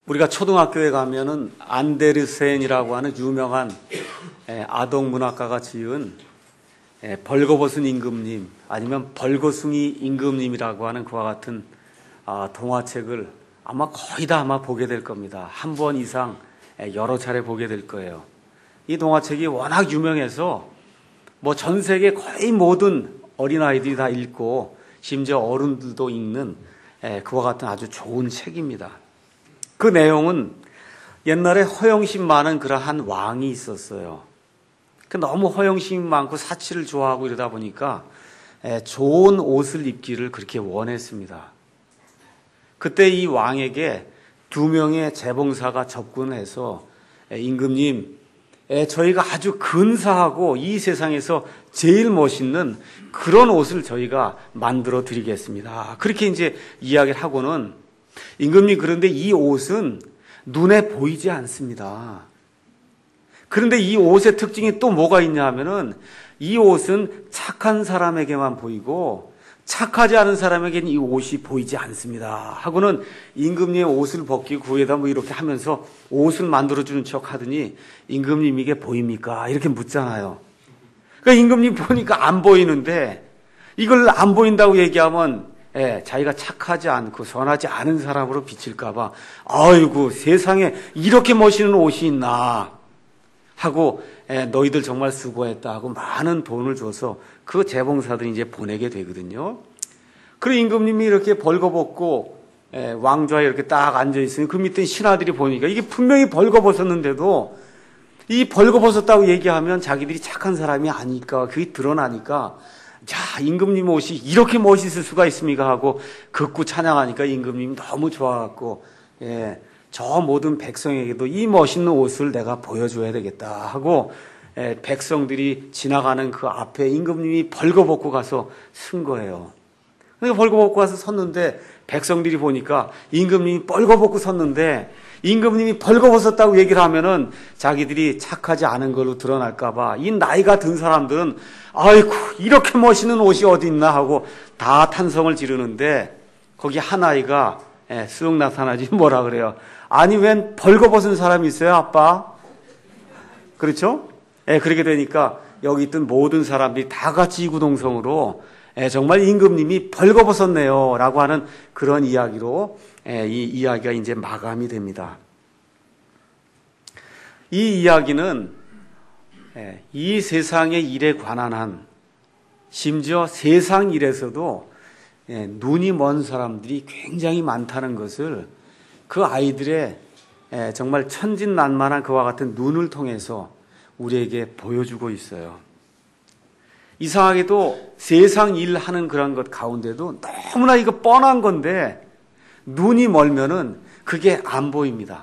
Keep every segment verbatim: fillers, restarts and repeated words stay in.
우리가 초등학교에 가면은 안데르센이라고 하는 유명한 아동 문학가가 지은 벌거벗은 임금님 아니면 벌거숭이 임금님이라고 하는 그와 같은 동화책을 아마 거의 다 아마 보게 될 겁니다. 한 번 이상 여러 차례 보게 될 거예요. 이 동화책이 워낙 유명해서 뭐 전 세계 거의 모든 어린아이들이 다 읽고 심지어 어른들도 읽는 그와 같은 아주 좋은 책입니다. 그 내용은 옛날에 허영심 많은 그러한 왕이 있었어요. 너무 허영심이 많고 사치를 좋아하고 이러다 보니까 좋은 옷을 입기를 그렇게 원했습니다. 그때 이 왕에게 두 명의 재봉사가 접근해서 임금님, 저희가 아주 근사하고 이 세상에서 제일 멋있는 그런 옷을 저희가 만들어 드리겠습니다. 그렇게 이제 이야기를 하고는 임금님, 그런데 이 옷은 눈에 보이지 않습니다. 그런데 이 옷의 특징이 또 뭐가 있냐 하면은 이 옷은 착한 사람에게만 보이고 착하지 않은 사람에게는 이 옷이 보이지 않습니다. 하고는 임금님의 옷을 벗기고 구에다 뭐 이렇게 하면서 옷을 만들어주는 척 하더니 임금님 이게 보입니까? 이렇게 묻잖아요. 그러니까 임금님 보니까 안 보이는데 이걸 안 보인다고 얘기하면 예, 자기가 착하지 않고 선하지 않은 사람으로 비칠까봐 아이고 세상에 이렇게 멋있는 옷이 있나 하고 예, 너희들 정말 수고했다 하고 많은 돈을 줘서 그 재봉사들이 이제 보내게 되거든요. 그리고 임금님이 이렇게 벌거벗고 예, 왕좌에 이렇게 딱 앉아있으니 그 밑에 신하들이 보니까 이게 분명히 벌거벗었는데도 이 벌거벗었다고 얘기하면 자기들이 착한 사람이 아니까 그게 드러나니까 자, 임금님 옷이 이렇게 멋있을 수가 있습니까? 하고 극구 찬양하니까 임금님이 너무 좋아갖고, 예, 저 모든 백성에게도 이 멋있는 옷을 내가 보여줘야 되겠다 하고, 예, 백성들이 지나가는 그 앞에 임금님이 벌거벗고 가서 쓴 거예요. 그러니까 벌거벗고 가서 섰는데 백성들이 보니까 임금님이 벌거벗고 섰는데 임금님이 벌거벗었다고 얘기를 하면은 자기들이 착하지 않은 걸로 드러날까봐 이 나이가 든 사람들은 아이고 이렇게 멋있는 옷이 어디 있나 하고 다 탄성을 지르는데 거기 한 아이가 예, 쓱 나타나지 뭐라 그래요. 아니 웬 벌거벗은 사람이 있어요 아빠? 그렇죠? 예, 그렇게 되니까 여기 있던 모든 사람들이 다 같이 이구동성으로 예, 정말 임금님이 벌거벗었네요 라고 하는 그런 이야기로 예, 이 이야기가 이제 마감이 됩니다. 이 이야기는 예, 이 세상의 일에 관한 한 심지어 세상 일에서도 예, 눈이 먼 사람들이 굉장히 많다는 것을 그 아이들의 예, 정말 천진난만한 그와 같은 눈을 통해서 우리에게 보여주고 있어요. 이상하게도 세상 일하는 그런 것 가운데도 너무나 이거 뻔한 건데 눈이 멀면은 그게 안 보입니다.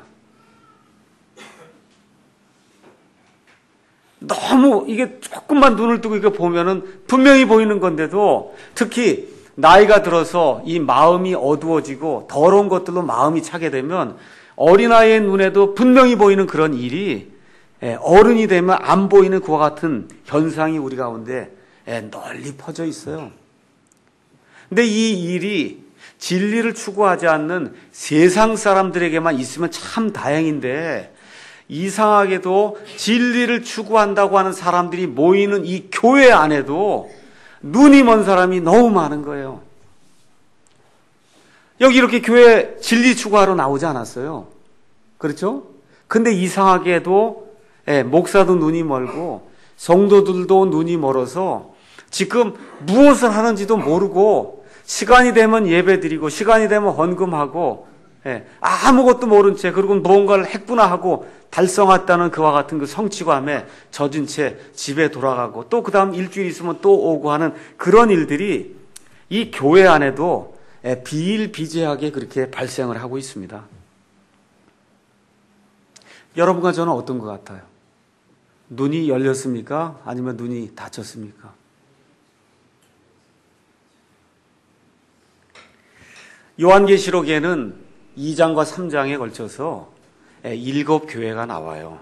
너무 이게 조금만 눈을 뜨고 이거 보면은 분명히 보이는 건데도 특히 나이가 들어서 이 마음이 어두워지고 더러운 것들로 마음이 차게 되면 어린아이의 눈에도 분명히 보이는 그런 일이 어른이 되면 안 보이는 그와 같은 현상이 우리 가운데 널리 퍼져 있어요. 근데 이 일이 진리를 추구하지 않는 세상 사람들에게만 있으면 참 다행인데 이상하게도 진리를 추구한다고 하는 사람들이 모이는 이 교회 안에도 눈이 먼 사람이 너무 많은 거예요. 여기 이렇게 교회 진리 추구하러 나오지 않았어요. 그렇죠? 근데 이상하게도 예, 목사도 눈이 멀고 성도들도 눈이 멀어서 지금 무엇을 하는지도 모르고 시간이 되면 예배드리고 시간이 되면 헌금하고 예, 아무것도 모른 채 그리고 무언가를 했구나 하고 달성했다는 그와 같은 그 성취감에 젖은 채 집에 돌아가고 또 그 다음 일주일 있으면 또 오고 하는 그런 일들이 이 교회 안에도 예, 비일비재하게 그렇게 발생을 하고 있습니다. 여러분과 저는 어떤 것 같아요? 눈이 열렸습니까? 아니면 눈이 닫혔습니까? 요한계시록에는 이 장과 삼 장에 걸쳐서 일곱 교회가 나와요.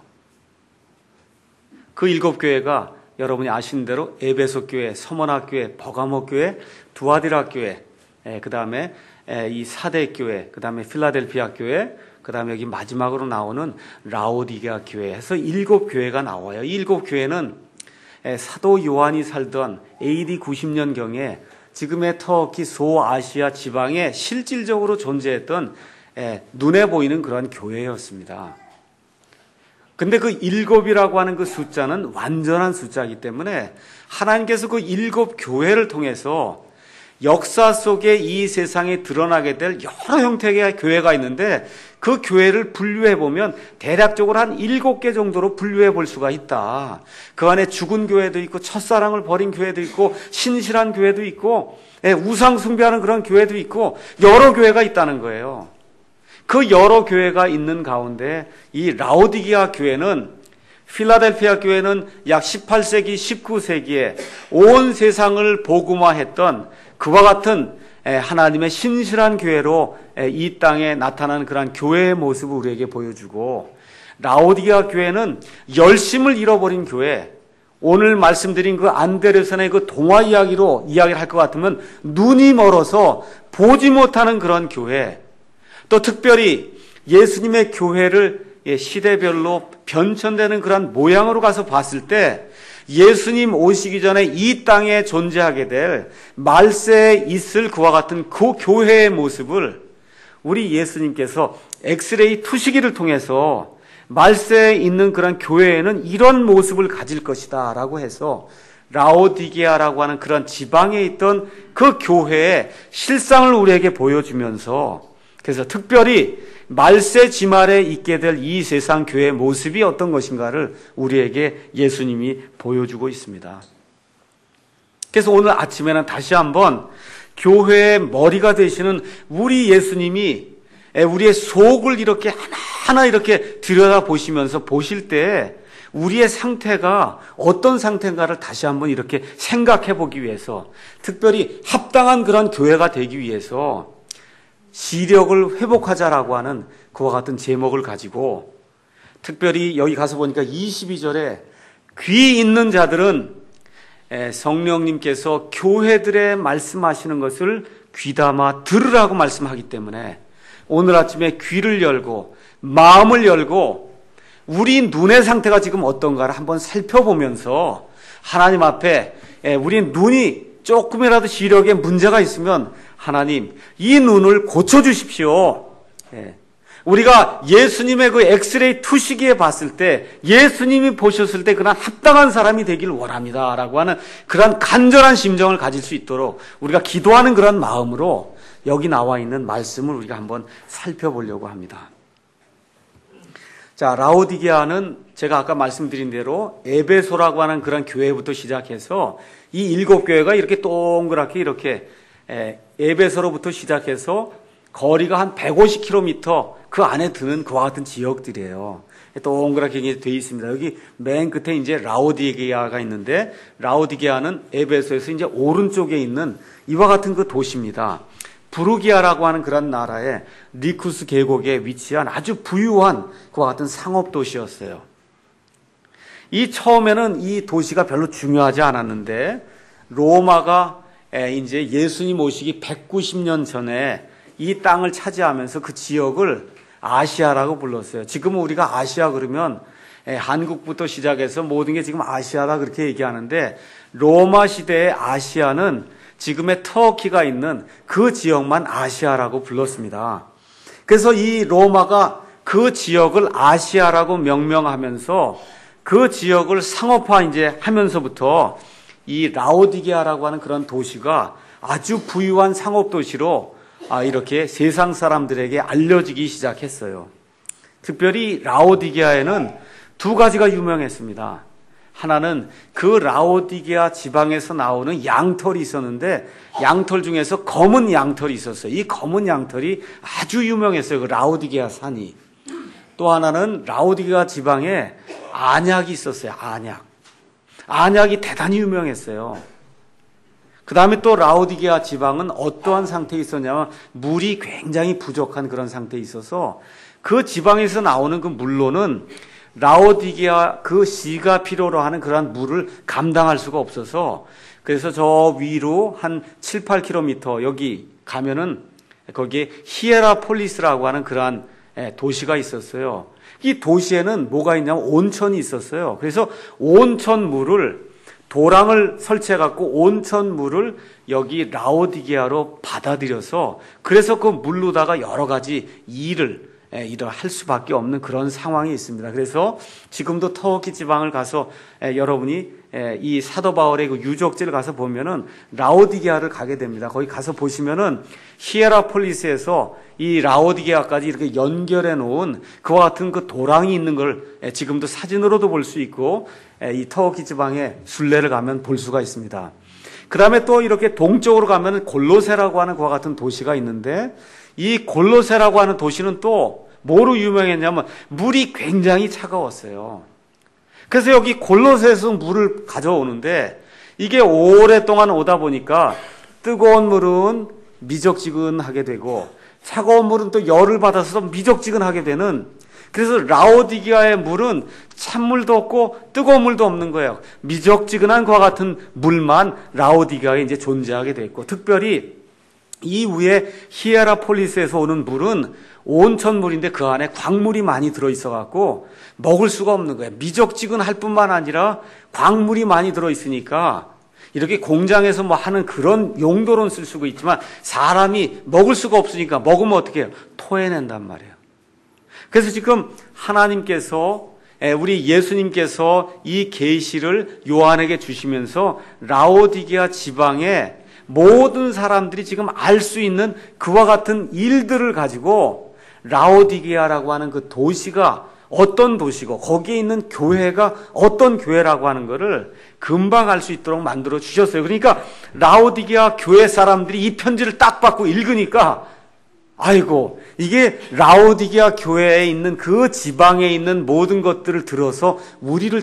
그 일곱 교회가 여러분이 아시는 대로 에베소 교회, 서머나 교회, 버가모 교회, 두아디라 교회, 그 다음에 이 사대 교회, 그 다음에 필라델피아 교회, 그 다음에 여기 마지막으로 나오는 라오디게아 교회 해서 일곱 교회가 나와요. 이 일곱 교회는 사도 요한이 살던 에이디 구십 년경에 지금의 터키 소아시아 지방에 실질적으로 존재했던 눈에 보이는 그런 교회였습니다. 근데 그 일곱이라고 하는 그 숫자는 완전한 숫자이기 때문에 하나님께서 그 일곱 교회를 통해서 역사 속에 이 세상에 드러나게 될 여러 형태의 교회가 있는데 그 교회를 분류해 보면 대략적으로 한 일곱 개 정도로 분류해 볼 수가 있다. 그 안에 죽은 교회도 있고 첫사랑을 버린 교회도 있고 신실한 교회도 있고 우상 숭배하는 그런 교회도 있고 여러 교회가 있다는 거예요. 그 여러 교회가 있는 가운데 이 라오디게아 교회는 필라델피아 교회는 약 십팔 세기, 십구 세기에 온 세상을 복음화했던 그와 같은 하나님의 신실한 교회로 이 땅에 나타나는 그러한 교회의 모습을 우리에게 보여주고 라오디게아 교회는 열심을 잃어버린 교회, 오늘 말씀드린 그 안데르센의 그 동화 이야기로 이야기를 할 것 같으면 눈이 멀어서 보지 못하는 그런 교회, 또 특별히 예수님의 교회를 시대별로 변천되는 그런 모양으로 가서 봤을 때 예수님 오시기 전에 이 땅에 존재하게 될 말세에 있을 그와 같은 그 교회의 모습을 우리 예수님께서 엑스레이 투시기를 통해서 말세에 있는 그런 교회에는 이런 모습을 가질 것이다 라고 해서 라오디게아라고 하는 그런 지방에 있던 그 교회의 실상을 우리에게 보여주면서 그래서 특별히 말세 지말에 있게 될 이 세상 교회의 모습이 어떤 것인가를 우리에게 예수님이 보여주고 있습니다. 그래서 오늘 아침에는 다시 한번 교회의 머리가 되시는 우리 예수님이 우리의 속을 이렇게 하나하나 이렇게 들여다보시면서 보실 때 우리의 상태가 어떤 상태인가를 다시 한번 이렇게 생각해 보기 위해서 특별히 합당한 그런 교회가 되기 위해서 시력을 회복하자라고 하는 그와 같은 제목을 가지고 특별히 여기 가서 보니까 이십이 절에 귀 있는 자들은 성령님께서 교회들에 말씀하시는 것을 귀담아 들으라고 말씀하기 때문에 오늘 아침에 귀를 열고 마음을 열고 우리 눈의 상태가 지금 어떤가를 한번 살펴보면서 하나님 앞에 우리 눈이 조금이라도 시력에 문제가 있으면 하나님 이 눈을 고쳐주십시오. 우리가 예수님의 그 엑스레이 투시기에 봤을 때 예수님이 보셨을 때 그런 합당한 사람이 되길 원합니다 라고 하는 그런 간절한 심정을 가질 수 있도록 우리가 기도하는 그런 마음으로 여기 나와 있는 말씀을 우리가 한번 살펴보려고 합니다. 자, 라오디게아는 제가 아까 말씀드린 대로 에베소라고 하는 그런 교회부터 시작해서 이 일곱 교회가 이렇게 동그랗게 이렇게 에베소로부터 시작해서 거리가 한 백오십 킬로미터 그 안에 드는 그와 같은 지역들이에요. 동그랗게 되어 있습니다. 여기 맨 끝에 이제 라오디게아가 있는데 라오디게아는 에베소에서 이제 오른쪽에 있는 이와 같은 그 도시입니다. 부르기아라고 하는 그런 나라의 니쿠스 계곡에 위치한 아주 부유한 그와 같은 상업 도시였어요. 이 처음에는 이 도시가 별로 중요하지 않았는데 로마가 이제 예수님 오시기 백구십 년 전에 이 땅을 차지하면서 그 지역을 아시아라고 불렀어요. 지금은 우리가 아시아 그러면 한국부터 시작해서 모든 게 지금 아시아라 그렇게 얘기하는데 로마 시대의 아시아는 지금의 터키가 있는 그 지역만 아시아라고 불렀습니다. 그래서 이 로마가 그 지역을 아시아라고 명명하면서 그 지역을 상업화 이제 하면서부터 이 라오디게아라고 하는 그런 도시가 아주 부유한 상업 도시로 아 이렇게 세상 사람들에게 알려지기 시작했어요. 특별히 라오디게아에는 두 가지가 유명했습니다. 하나는 그 라오디게아 지방에서 나오는 양털이 있었는데 양털 중에서 검은 양털이 있었어요. 이 검은 양털이 아주 유명했어요. 그 라오디게아 산이. 또 하나는 라오디게아 지방에 안약이 있었어요. 안약. 안약이 대단히 유명했어요. 그 다음에 또 라오디게아 지방은 어떠한 상태에 있었냐면 물이 굉장히 부족한 그런 상태에 있어서 그 지방에서 나오는 그 물로는 라오디게아 그 시가 필요로 하는 그러한 물을 감당할 수가 없어서 그래서 저 위로 한 칠, 팔 킬로미터 여기 가면은 거기에 히에라폴리스라고 하는 그러한 도시가 있었어요. 이 도시에는 뭐가 있냐면 온천이 있었어요. 그래서 온천 물을 도랑을 설치해 갖고 온천 물을 여기 라오디게아로 받아들여서 그래서 그 물로다가 여러 가지 일을 일을 할 수밖에 없는 그런 상황이 있습니다. 그래서 지금도 터키 지방을 가서 여러분이 이 사도 바울의 그 유적지를 가서 보면은 라오디게아를 가게 됩니다. 거기 가서 보시면은 히에라폴리스에서 이 라오디게아까지 이렇게 연결해 놓은 그와 같은 그 도랑이 있는 걸 지금도 사진으로도 볼 수 있고 이 터키 지방의 순례를 가면 볼 수가 있습니다. 그 다음에 또 이렇게 동쪽으로 가면 골로세라고 하는 그와 같은 도시가 있는데 이 골로세라고 하는 도시는 또 뭐로 유명했냐면 물이 굉장히 차가웠어요. 그래서 여기 골로새에서 물을 가져오는데 이게 오랫동안 오다 보니까 뜨거운 물은 미적지근하게 되고 차가운 물은 또 열을 받아서 미적지근하게 되는, 그래서 라오디게아의 물은 찬물도 없고 뜨거운 물도 없는 거예요. 미적지근한 것과 같은 물만 라오디게아에 이제 존재하게 됐고, 특별히 이 위에 히에라폴리스에서 오는 물은 온천물인데 그 안에 광물이 많이 들어있어 갖고 먹을 수가 없는 거예요. 미적지근할 뿐만 아니라 광물이 많이 들어있으니까 이렇게 공장에서 뭐 하는 그런 용도로는 쓸 수가 있지만 사람이 먹을 수가 없으니까 먹으면 어떻게 해요? 토해낸단 말이에요. 그래서 지금 하나님께서, 우리 예수님께서 이 계시를 요한에게 주시면서 라오디게아 지방에 모든 사람들이 지금 알 수 있는 그와 같은 일들을 가지고 라오디게아라고 하는 그 도시가 어떤 도시고 거기에 있는 교회가 어떤 교회라고 하는 것을 금방 알 수 있도록 만들어 주셨어요. 그러니까 라오디게아 교회 사람들이 이 편지를 딱 받고 읽으니까 아이고, 이게 라오디게아 교회에 있는 그 지방에 있는 모든 것들을 들어서 우리를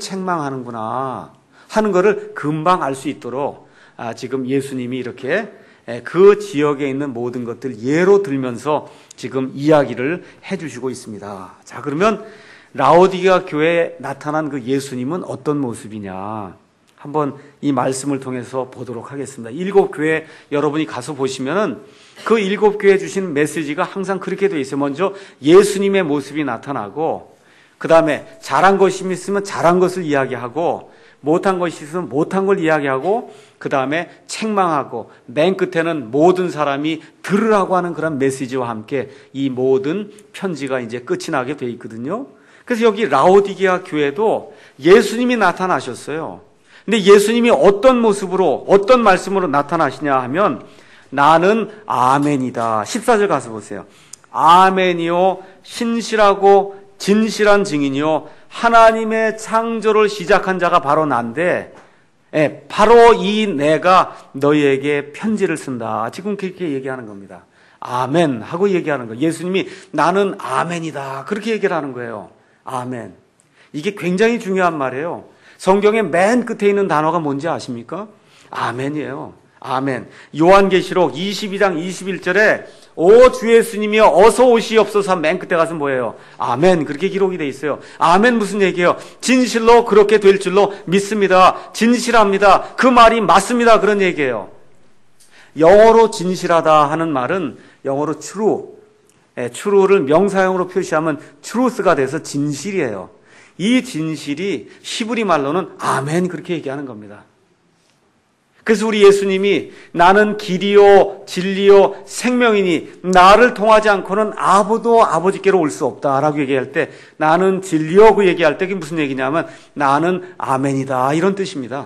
책망하는구나 하는 것을 금방 알 수 있도록 아, 지금 예수님이 이렇게 그 지역에 있는 모든 것들 예로 들면서 지금 이야기를 해주시고 있습니다. 자, 그러면 라오디게아 교회에 나타난 그 예수님은 어떤 모습이냐? 한번 이 말씀을 통해서 보도록 하겠습니다. 일곱 교회 여러분이 가서 보시면은 그 일곱 교회에 주신 메시지가 항상 그렇게 되어 있어요. 먼저 예수님의 모습이 나타나고, 그 다음에 잘한 것이 있으면 잘한 것을 이야기하고, 못한 것이 있으면 못한 걸 이야기하고, 그 다음에 책망하고, 맨 끝에는 모든 사람이 들으라고 하는 그런 메시지와 함께 이 모든 편지가 이제 끝이 나게 돼 있거든요. 그래서 여기 라오디게아 교회도 예수님이 나타나셨어요. 근데 예수님이 어떤 모습으로, 어떤 말씀으로 나타나시냐 하면, 나는 아멘이다. 십사 절 가서 보세요. 아멘이요, 신실하고 진실한 증인이요, 하나님의 창조를 시작한 자가 바로 난데, 예, 바로 이 내가 너희에게 편지를 쓴다. 지금 그렇게 얘기하는 겁니다. 아멘 하고 얘기하는 거예요. 예수님이 나는 아멘이다. 그렇게 얘기를 하는 거예요. 아멘. 이게 굉장히 중요한 말이에요. 성경의 맨 끝에 있는 단어가 뭔지 아십니까? 아멘이에요. 아멘. 요한계시록 이십이 장 이십일 절에 오 주 예수님이여 어서 오시옵소서 맨 끝에 가서 뭐예요? 아멘. 그렇게 기록이 돼 있어요. 아멘 무슨 얘기예요? 진실로 그렇게 될 줄로 믿습니다. 진실합니다. 그 말이 맞습니다. 그런 얘기예요. 영어로 진실하다 하는 말은 영어로 true, true를 명사형으로 표시하면 truth가 돼서 진실이에요. 이 진실이 히브리 말로는 아멘 그렇게 얘기하는 겁니다. 그래서 우리 예수님이 나는 길이요 진리요 생명이니 나를 통하지 않고는 아무도 아버지께로 올 수 없다라고 얘기할 때, 나는 진리요 그 얘기할 때 그게 무슨 얘기냐면 나는 아멘이다 이런 뜻입니다.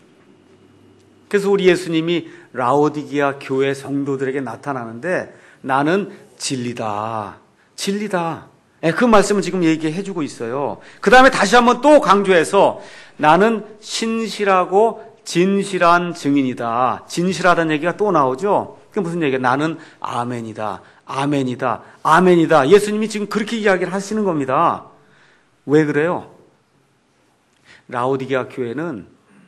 그래서 우리 예수님이 라오디게아 교회 성도들에게 나타나는데 나는 진리다, 진리다. 그 말씀을 지금 얘기해 주고 있어요. 그 다음에 다시 한번 또 강조해서 나는 신실하고 진실한 증인이다. 진실하다는 얘기가 또 나오죠. 그게 무슨 얘기야? 나는 아멘이다. 아멘이다. 아멘이다. 예수님이 지금 그렇게 이야기를 하시는 겁니다. 왜 그래요? 라오디게아 교회는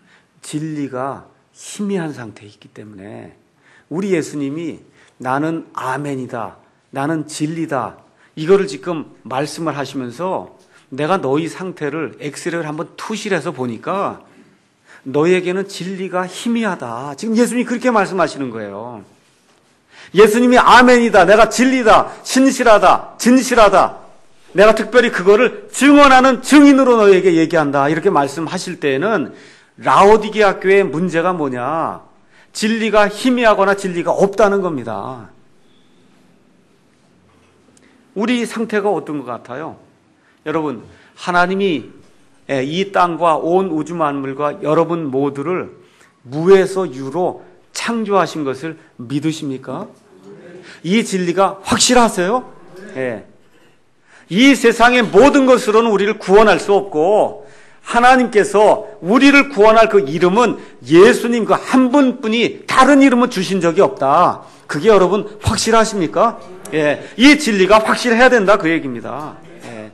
진리가 희미한 상태에 있기 때문에 우리 예수님이 나는 아멘이다. 나는 진리다. 이거를 지금 말씀을 하시면서 내가 너희 상태를 엑스레이를 한번 투실해서 보니까 너희에게는 진리가 희미하다. 지금 예수님이 그렇게 말씀하시는 거예요. 예수님이 아멘이다. 내가 진리다. 신실하다. 진실하다. 내가 특별히 그거를 증언하는 증인으로 너에게 얘기한다. 이렇게 말씀하실 때에는 라오디게아 교회의 문제가 뭐냐? 진리가 희미하거나 진리가 없다는 겁니다. 우리 상태가 어떤 것 같아요? 여러분, 하나님이 이 땅과 온 우주 만물과 여러분 모두를 무에서 유로 창조하신 것을 믿으십니까? 이 진리가 확실하세요? 예. 이 세상의 모든 것으로는 우리를 구원할 수 없고 하나님께서 우리를 구원할 그 이름은 예수님 그 한 분뿐이 다른 이름은 주신 적이 없다. 그게 여러분 확실하십니까? 예. 이 진리가 확실해야 된다 그 얘기입니다. 예.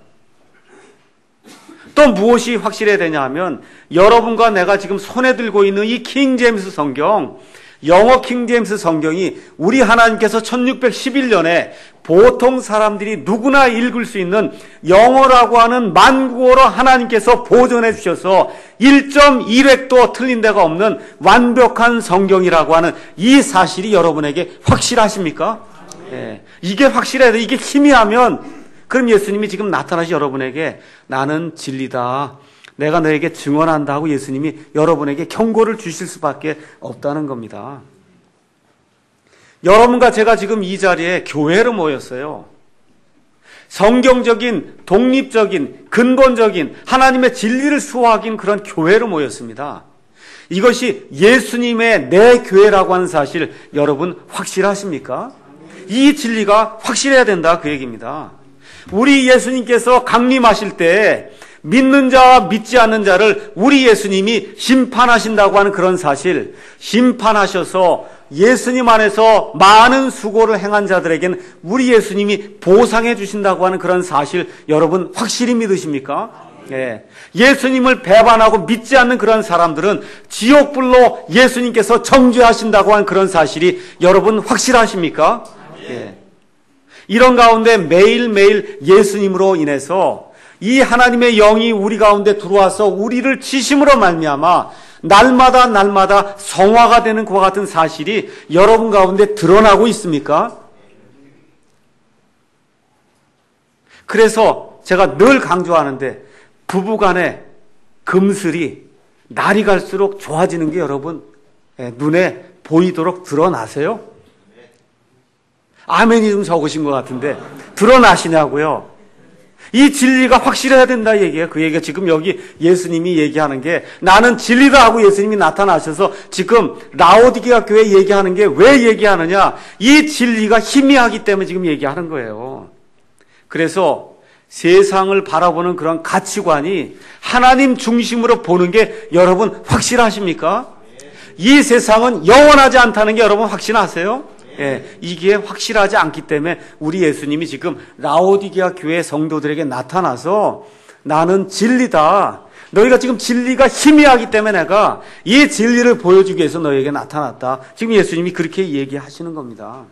또 무엇이 확실해야 되냐 하면 여러분과 내가 지금 손에 들고 있는 이 킹제임스 성경, 영어 킹제임스 성경이 우리 하나님께서 천육백십일 년에 보통 사람들이 누구나 읽을 수 있는 영어라고 하는 만국어로 하나님께서 보존해 주셔서 일 점 일 획도 틀린 데가 없는 완벽한 성경이라고 하는 이 사실이 여러분에게 확실하십니까? 예, 이게 확실해야 돼. 이게 희미하면 그럼 예수님이 지금 나타나시 여러분에게 나는 진리다. 내가 너에게 증언한다 하고 예수님이 여러분에게 경고를 주실 수밖에 없다는 겁니다. 여러분과 제가 지금 이 자리에 교회로 모였어요. 성경적인, 독립적인, 근본적인 하나님의 진리를 수호하긴 그런 교회로 모였습니다. 이것이 예수님의 내 교회라고 하는 사실 여러분 확실하십니까? 이 진리가 확실해야 된다 그 얘기입니다. 우리 예수님께서 강림하실 때 믿는 자와 믿지 않는 자를 우리 예수님이 심판하신다고 하는 그런 사실, 심판하셔서 예수님 안에서 많은 수고를 행한 자들에게는 우리 예수님이 보상해 주신다고 하는 그런 사실 여러분 확실히 믿으십니까? 예. 예수님을 배반하고 믿지 않는 그런 사람들은 지옥불로 예수님께서 정죄하신다고 하는 그런 사실이 여러분 확실하십니까? 예. 이런 가운데 매일매일 예수님으로 인해서 이 하나님의 영이 우리 가운데 들어와서 우리를 지심으로 말미암아 날마다 날마다 성화가 되는 그와 같은 사실이 여러분 가운데 드러나고 있습니까? 그래서 제가 늘 강조하는데 부부간의 금슬이 날이 갈수록 좋아지는 게 여러분 눈에 보이도록 드러나세요? 아멘이 좀 적으신 것 같은데 드러나시냐고요? 이 진리가 확실해야 된다 얘기예요. 그 얘기가 지금 여기 예수님이 얘기하는 게 나는 진리다 하고 예수님이 나타나셔서 지금 라오디게아 교회 얘기하는 게 왜 얘기하느냐? 이 진리가 희미하기 때문에 지금 얘기하는 거예요. 그래서 세상을 바라보는 그런 가치관이 하나님 중심으로 보는 게 여러분 확실하십니까? 이 세상은 영원하지 않다는 게 여러분 확신하세요? 예, 이게 확실하지 않기 때문에 우리 예수님이 지금 라오디게아 교회 성도들에게 나타나서 나는 진리다. 너희가 지금 진리가 희미하기 때문에 내가 이 진리를 보여주기 위해서 너희에게 나타났다. 지금 예수님이 그렇게 얘기하시는 겁니다.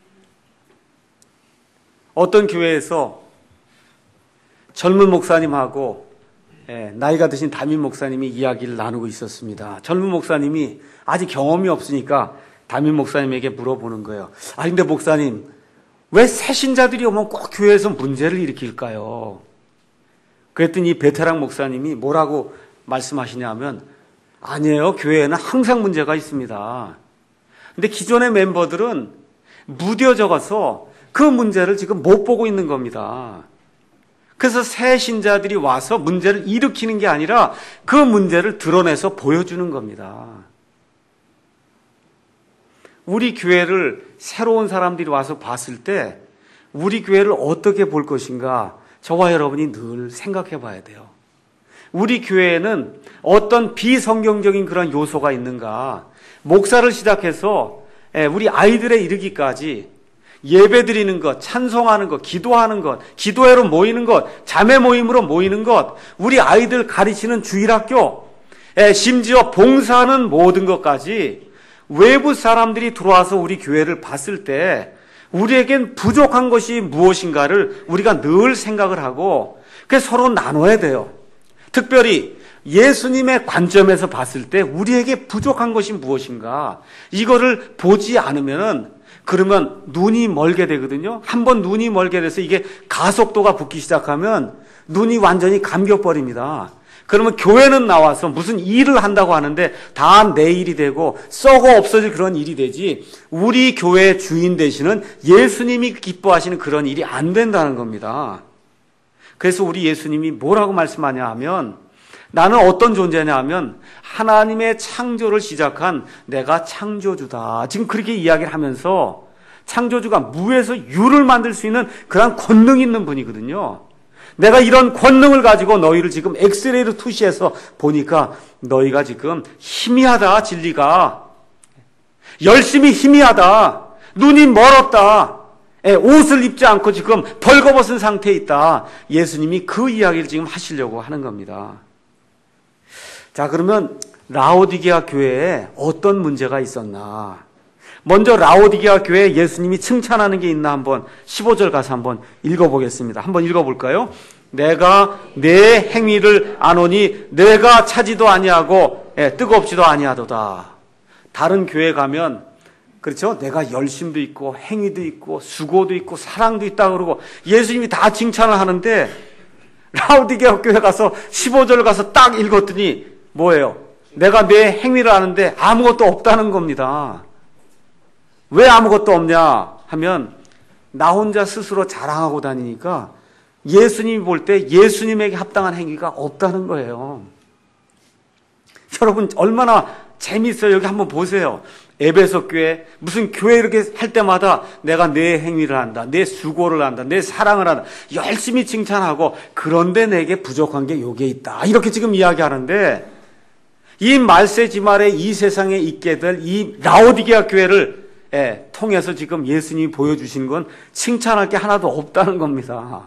어떤 교회에서 젊은 목사님하고 예, 나이가 드신 담임 목사님이 이야기를 나누고 있었습니다. 젊은 목사님이 아직 경험이 없으니까 담임 목사님에게 물어보는 거예요. 아, 근데 목사님, 왜 새신자들이 오면 꼭 교회에서 문제를 일으킬까요? 그랬더니 이 베테랑 목사님이 뭐라고 말씀하시냐면, 아니에요. 교회에는 항상 문제가 있습니다. 근데 기존의 멤버들은 무뎌져가서 그 문제를 지금 못 보고 있는 겁니다. 그래서 새 신자들이 와서 문제를 일으키는 게 아니라 그 문제를 드러내서 보여주는 겁니다. 우리 교회를 새로운 사람들이 와서 봤을 때 우리 교회를 어떻게 볼 것인가 저와 여러분이 늘 생각해 봐야 돼요. 우리 교회에는 어떤 비성경적인 그런 요소가 있는가. 목사를 시작해서 우리 아이들에 이르기까지 예배 드리는 것, 찬송하는 것, 기도하는 것, 기도회로 모이는 것, 자매 모임으로 모이는 것, 우리 아이들 가르치는 주일학교, 심지어 봉사하는 모든 것까지 외부 사람들이 들어와서 우리 교회를 봤을 때 우리에겐 부족한 것이 무엇인가를 우리가 늘 생각을 하고 그래서 서로 나눠야 돼요. 특별히 예수님의 관점에서 봤을 때 우리에게 부족한 것이 무엇인가 이거를 보지 않으면 그러면 눈이 멀게 되거든요. 한번 눈이 멀게 돼서 이게 가속도가 붙기 시작하면 눈이 완전히 감겨버립니다. 그러면 교회는 나와서 무슨 일을 한다고 하는데 다 내 일이 되고 썩어 없어질 그런 일이 되지, 우리 교회의 주인 되시는 예수님이 기뻐하시는 그런 일이 안 된다는 겁니다. 그래서 우리 예수님이 뭐라고 말씀하냐 하면, 나는 어떤 존재냐 하면 하나님의 창조를 시작한 내가 창조주다. 지금 그렇게 이야기를 하면서 창조주가 무에서 유를 만들 수 있는 그런 권능이 있는 분이거든요. 내가 이런 권능을 가지고 너희를 지금 엑스레이로 투시해서 보니까 너희가 지금 희미하다. 진리가 열심히 희미하다. 눈이 멀었다. 옷을 입지 않고 지금 벌거벗은 상태에 있다. 예수님이 그 이야기를 지금 하시려고 하는 겁니다. 자, 그러면 라오디게아 교회에 어떤 문제가 있었나? 먼저 라오디게아 교회에 예수님이 칭찬하는 게 있나 한번 십오 절 가서 한번 읽어보겠습니다. 한번 읽어볼까요? 내가 내 행위를 아노니 내가 차지도 아니하고 예, 뜨겁지도 아니하도다. 다른 교회 가면 그렇죠? 내가 열심도 있고 행위도 있고 수고도 있고 사랑도 있다 그러고 예수님이 다 칭찬을 하는데, 라오디게아 교회 가서 십오 절 가서 딱 읽었더니 뭐예요? 내가 내 행위를 아는데 아무것도 없다는 겁니다. 왜 아무것도 없냐 하면 나 혼자 스스로 자랑하고 다니니까 예수님이 볼 때 예수님에게 합당한 행위가 없다는 거예요. 여러분 얼마나 재미있어요. 여기 한번 보세요. 에베소 교회, 무슨 교회 이렇게 할 때마다 내가 내 행위를 한다, 내 수고를 한다, 내 사랑을 한다, 열심히 칭찬하고, 그런데 내게 부족한 게 요게 있다, 이렇게 지금 이야기하는데, 이 말세지말에 이 세상에 있게 될 이 라오디게아 교회를 예, 통해서 지금 예수님이 보여주신 건 칭찬할 게 하나도 없다는 겁니다.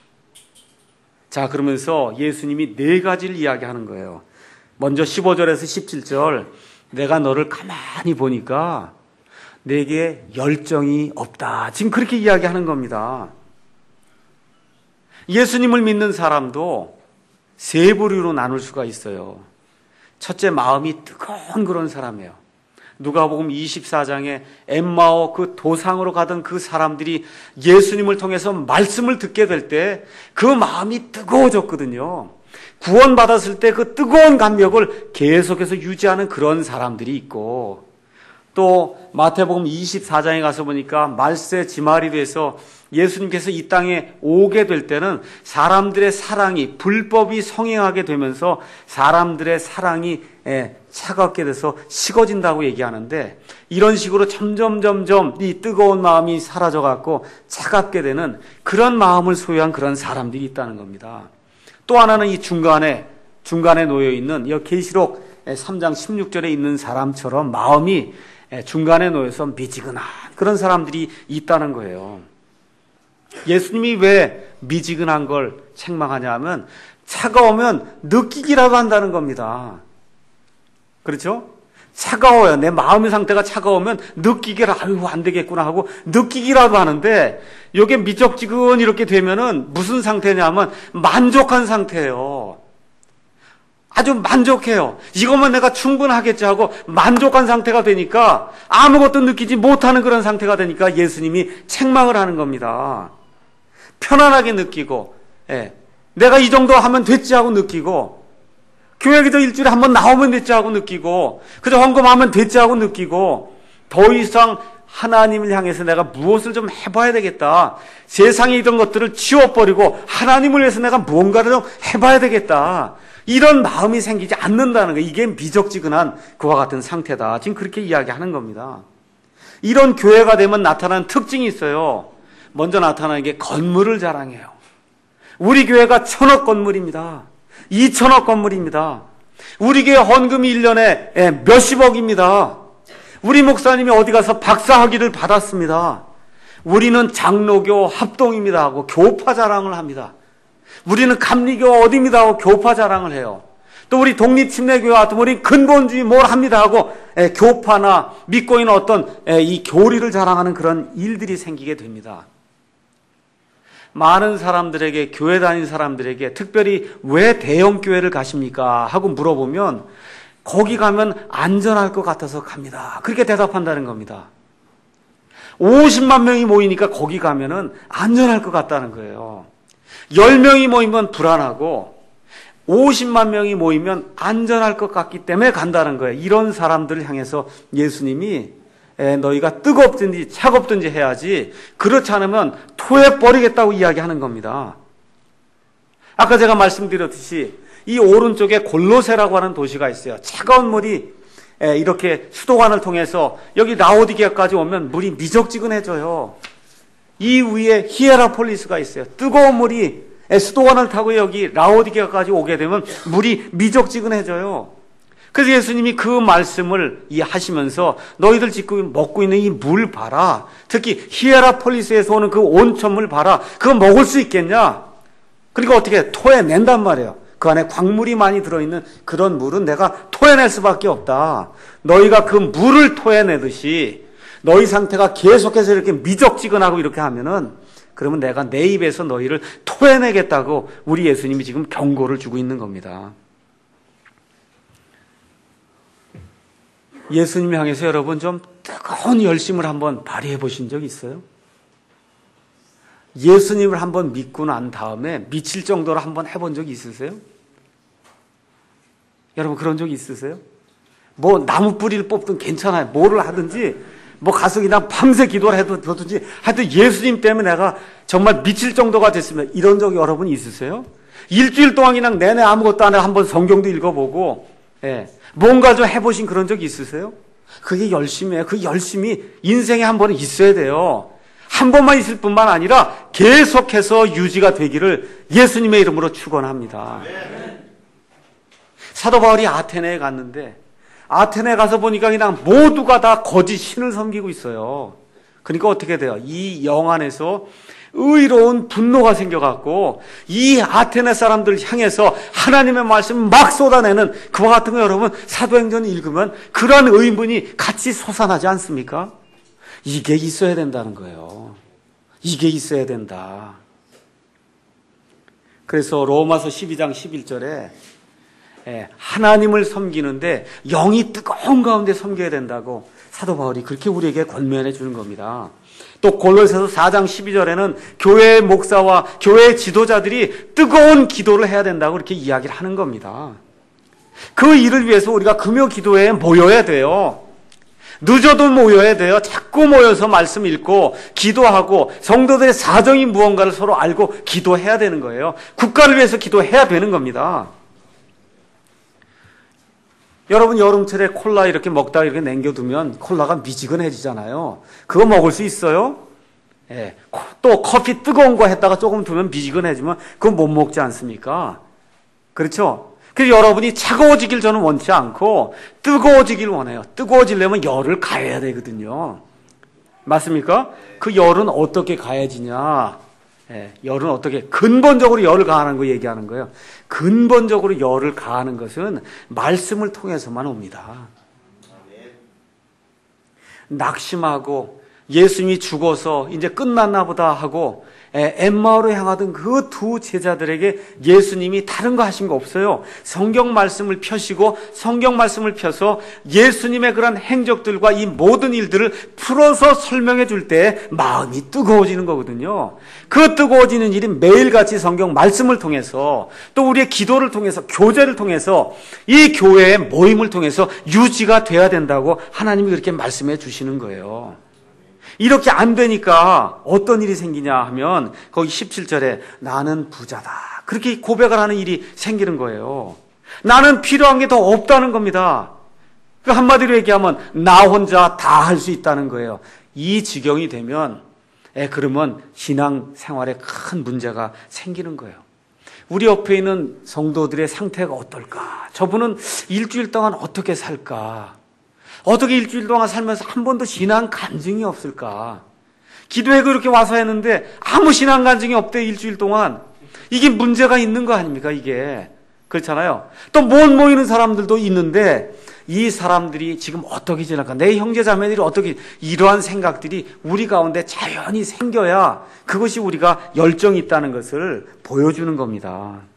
자, 그러면서 예수님이 네 가지를 이야기하는 거예요. 먼저 십오 절에서 십칠 절, 내가 너를 가만히 보니까 내게 열정이 없다. 지금 그렇게 이야기하는 겁니다. 예수님을 믿는 사람도 세 부류로 나눌 수가 있어요. 첫째, 마음이 뜨거운 그런 사람이에요. 누가복음 이십사 장에 엠마오 그 도상으로 가던 그 사람들이 예수님을 통해서 말씀을 듣게 될 때 그 마음이 뜨거워졌거든요. 구원받았을 때 그 뜨거운 감격을 계속해서 유지하는 그런 사람들이 있고, 또 마태복음 이십사 장에 가서 보니까 말세 지말이 돼서 예수님께서 이 땅에 오게 될 때는 사람들의 사랑이, 불법이 성행하게 되면서 사람들의 사랑이 차갑게 돼서 식어진다고 얘기하는데, 이런 식으로 점점 점점 이 뜨거운 마음이 사라져갖고 차갑게 되는 그런 마음을 소유한 그런 사람들이 있다는 겁니다. 또 하나는 이 중간에 중간에 놓여 있는 이 계시록 삼 장 십육 절에 있는 사람처럼 마음이 중간에 놓여서 미지근한 그런 사람들이 있다는 거예요. 예수님이 왜 미지근한 걸 책망하냐 하면 차가우면 느끼기라도 한다는 겁니다. 그렇죠? 차가워요. 내 마음의 상태가 차가우면 느끼기라, 아유, 안 되겠구나 하고 느끼기라도 하는데, 이게 미적지근 이렇게 되면은 무슨 상태냐면 만족한 상태예요. 아주 만족해요. 이것만 내가 충분하겠지 하고 만족한 상태가 되니까 아무것도 느끼지 못하는 그런 상태가 되니까 예수님이 책망을 하는 겁니다. 편안하게 느끼고, 예, 내가 이 정도 하면 됐지 하고 느끼고, 교회 기도 일주일에 한 번 나오면 됐지 하고 느끼고, 그저 헌금하면 됐지 하고 느끼고, 더 이상 하나님을 향해서 내가 무엇을 좀 해봐야 되겠다. 세상에 있던 것들을 치워버리고 하나님을 위해서 내가 무언가를 좀 해봐야 되겠다. 이런 마음이 생기지 않는다는 거예요. 이게 미적지근한 그와 같은 상태다. 지금 그렇게 이야기하는 겁니다. 이런 교회가 되면 나타나는 특징이 있어요. 먼저 나타나는 게 건물을 자랑해요. 우리 교회가 천억 건물입니다. 이천억 건물입니다. 우리 교회 헌금이 일 년에 몇십억입니다. 우리 목사님이 어디 가서 박사학위를 받았습니다. 우리는 장로교 합동입니다 하고 교파 자랑을 합니다. 우리는 감리교 어디입니다 하고 교파 자랑을 해요. 또 우리 독립침례교회 같은 우리 근본주의 뭘 합니다 하고 교파나 믿고 있는 어떤 이 교리를 자랑하는 그런 일들이 생기게 됩니다. 많은 사람들에게, 교회 다니는 사람들에게 특별히 왜 대형교회를 가십니까 하고 물어보면 거기 가면 안전할 것 같아서 갑니다. 그렇게 대답한다는 겁니다. 오십만 명이 모이니까 거기 가면은 안전할 것 같다는 거예요. 열 명이 모이면 불안하고 오십만 명이 모이면 안전할 것 같기 때문에 간다는 거예요. 이런 사람들을 향해서 예수님이 너희가 뜨겁든지 차갑든지 해야지 그렇지 않으면 토해버리겠다고 이야기하는 겁니다. 아까 제가 말씀드렸듯이 이 오른쪽에 골로새라고 하는 도시가 있어요. 차가운 물이 이렇게 수도관을 통해서 여기 라오디게아까지 오면 물이 미적지근해져요. 이 위에 히에라폴리스가 있어요. 뜨거운 물이 수도관을 타고 여기 라오디게아까지 오게 되면 물이 미적지근해져요. 그래서 예수님이 그 말씀을 하시면서 너희들 지금 먹고 있는 이 물 봐라. 특히 히에라폴리스에서 오는 그 온천물 봐라. 그거 먹을 수 있겠냐? 그러니까 어떻게 토해낸단 말이에요. 그 안에 광물이 많이 들어있는 그런 물은 내가 토해낼 수밖에 없다. 너희가 그 물을 토해내듯이 너희 상태가 계속해서 이렇게 미적지근하고 이렇게 하면은 그러면 내가 내 입에서 너희를 토해내겠다고 우리 예수님이 지금 경고를 주고 있는 겁니다. 예수님 향해서 여러분 좀 뜨거운 열심을 한번 발휘해 보신 적 있어요? 예수님을 한번 믿고 난 다음에 미칠 정도로 한번 해본 적이 있으세요? 여러분 그런 적 있으세요? 뭐 나무 뿌리를 뽑든 괜찮아요. 뭐를 하든지 뭐 가서 그냥 밤새 기도를 해도 그러든지 하여튼 예수님 때문에 내가 정말 미칠 정도가 됐으면 이런 적 여러분 있으세요? 일주일 동안 그냥 내내 아무것도 안 해 한번 성경도 읽어보고 예, 뭔가 좀 해보신 그런 적 있으세요? 그게 열심이에요. 그 열심이 인생에 한 번은 있어야 돼요. 한 번만 있을 뿐만 아니라 계속해서 유지가 되기를 예수님의 이름으로 축원합니다. 사도 바울이 아테네에 갔는데 아테네에 가서 보니까 그냥 모두가 다 거짓 신을 섬기고 있어요. 그러니까 어떻게 돼요? 이 영 안에서 의로운 분노가 생겨갖고 이 아테네 사람들을 향해서 하나님의 말씀을 막 쏟아내는 그와 같은 거 여러분 사도행전 읽으면 그러한 의문이 같이 솟아나지 않습니까? 이게 있어야 된다는 거예요. 이게 있어야 된다. 그래서 로마서 십이 장 십일 절에 하나님을 섬기는데 영이 뜨거운 가운데 섬겨야 된다고 사도 바울이 그렇게 우리에게 권면해 주는 겁니다. 또 골로새서 사 장 십이 절에는 교회의 목사와 교회의 지도자들이 뜨거운 기도를 해야 된다고 이렇게 이야기를 하는 겁니다. 그 일을 위해서 우리가 금요 기도회에 모여야 돼요. 늦어도 모여야 돼요. 자꾸 모여서 말씀 읽고 기도하고 성도들의 사정이 무언가를 서로 알고 기도해야 되는 거예요. 국가를 위해서 기도해야 되는 겁니다. 여러분 여름철에 콜라 이렇게 먹다가 이렇게 남겨두면 콜라가 미지근해지잖아요. 그거 먹을 수 있어요? 예. 또 커피 뜨거운 거 했다가 조금 두면 미지근해지면 그거 못 먹지 않습니까? 그렇죠? 그래서 여러분이 차가워지길 저는 원치 않고 뜨거워지길 원해요. 뜨거워지려면 열을 가해야 되거든요. 맞습니까? 그 열은 어떻게 가해지냐? 예, 열은 어떻게 근본적으로 열을 가하는 거 얘기하는 거예요. 근본적으로 열을 가하는 것은 말씀을 통해서만 옵니다. 낙심하고 예수님이 죽어서 이제 끝났나 보다 하고 엠마오로 향하던 그 두 제자들에게 예수님이 다른 거 하신 거 없어요. 성경 말씀을 펴시고 성경 말씀을 펴서 예수님의 그런 행적들과 이 모든 일들을 풀어서 설명해 줄 때 마음이 뜨거워지는 거거든요. 그 뜨거워지는 일이 매일같이 성경 말씀을 통해서 또 우리의 기도를 통해서 교제를 통해서 이 교회의 모임을 통해서 유지가 돼야 된다고 하나님이 그렇게 말씀해 주시는 거예요. 이렇게 안 되니까 어떤 일이 생기냐 하면 거기 십칠 절에 나는 부자다. 그렇게 고백을 하는 일이 생기는 거예요. 나는 필요한 게 더 없다는 겁니다. 한마디로 얘기하면 나 혼자 다 할 수 있다는 거예요. 이 지경이 되면 에, 그러면 신앙 생활에 큰 문제가 생기는 거예요. 우리 옆에 있는 성도들의 상태가 어떨까? 저분은 일주일 동안 어떻게 살까? 어떻게 일주일 동안 살면서 한 번도 신앙 간증이 없을까? 기도회 그렇게 와서 했는데 아무 신앙 간증이 없대 일주일 동안. 이게 문제가 있는 거 아닙니까 이게? 그렇잖아요. 또 못 모이는 사람들도 있는데 이 사람들이 지금 어떻게 지낼까? 내 형제 자매들이 어떻게 이러한 생각들이 우리 가운데 자연히 생겨야 그것이 우리가 열정이 있다는 것을 보여주는 겁니다.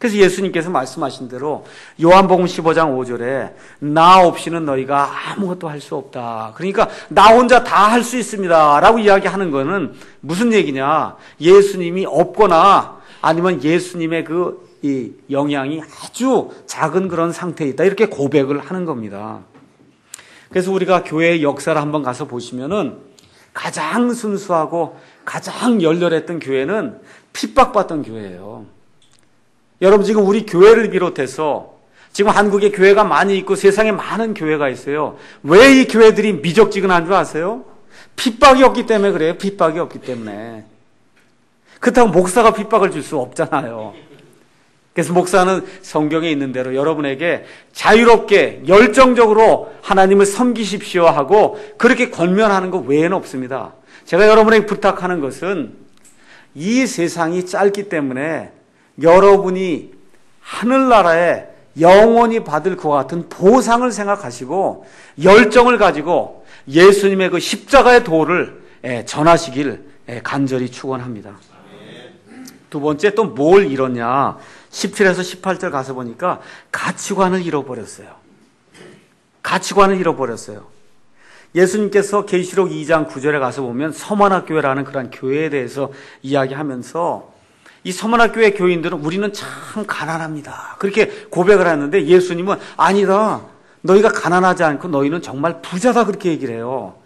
그래서 예수님께서 말씀하신 대로 요한복음 십오 장 오 절에 나 없이는 너희가 아무것도 할 수 없다. 그러니까 나 혼자 다 할 수 있습니다 라고 이야기하는 거는 무슨 얘기냐? 예수님이 없거나 아니면 예수님의 그 이 영향이 아주 작은 그런 상태에 있다, 이렇게 고백을 하는 겁니다. 그래서 우리가 교회의 역사를 한번 가서 보시면은 가장 순수하고 가장 열렬했던 교회는 핍박받던 교회예요. 여러분, 지금 우리 교회를 비롯해서 지금 한국에 교회가 많이 있고 세상에 많은 교회가 있어요. 왜 이 교회들이 미적지근한 줄 아세요? 핍박이 없기 때문에 그래요. 핍박이 없기 때문에. 그렇다고 목사가 핍박을 줄 수 없잖아요. 그래서 목사는 성경에 있는 대로 여러분에게 자유롭게 열정적으로 하나님을 섬기십시오 하고 그렇게 권면하는 것 외에는 없습니다. 제가 여러분에게 부탁하는 것은 이 세상이 짧기 때문에 여러분이 하늘나라에 영원히 받을 그와 같은 보상을 생각하시고 열정을 가지고 예수님의 그 십자가의 도를 전하시길 간절히 축원합니다. 두 번째, 또 뭘 잃었냐? 십칠에서 십팔 절 가서 보니까 가치관을 잃어버렸어요. 가치관을 잃어버렸어요. 예수님께서 계시록 이 장 구 절에 가서 보면 서만학교회라는 그런 교회에 대해서 이야기하면서 이 서만학교회 교인들은 우리는 참 가난합니다, 그렇게 고백을 했는데 예수님은 아니다, 너희가 가난하지 않고 너희는 정말 부자다, 그렇게 얘기를 해요.